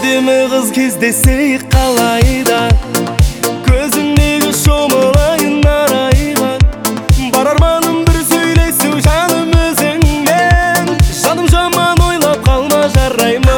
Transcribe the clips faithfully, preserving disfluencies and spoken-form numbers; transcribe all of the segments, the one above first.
әдемі қыз кездесейік қалайда, көзіңдегі шомылайын арайға. Бар арманым бір сөйлесу жаным өзіңмен, жаным жаман ойлап қалма жарай ма?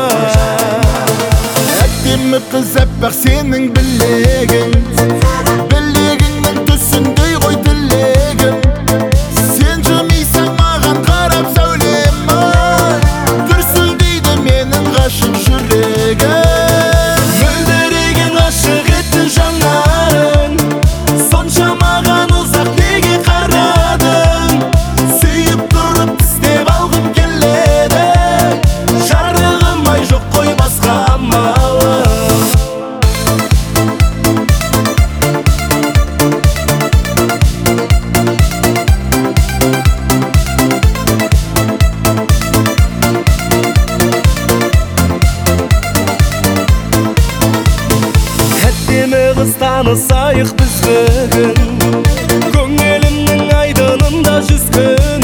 Әдемі қыз әппақ сенің білегің, білегіңнің түсіндей ғой тілегім. Сен жымисаң маған қарап сәулема, дүрсілдейді менің ғашық жүрегім. Мөлдіреген ғашық етті жанарың, сонша маған ұзақ неге қарадың? Сүйіп тұрып тістеп алғым келеді, жарығым ай жоқ қой басқа амалым. Әдемі қыз танысайық біз бүгін, көңілімнің айдынында жүзгін.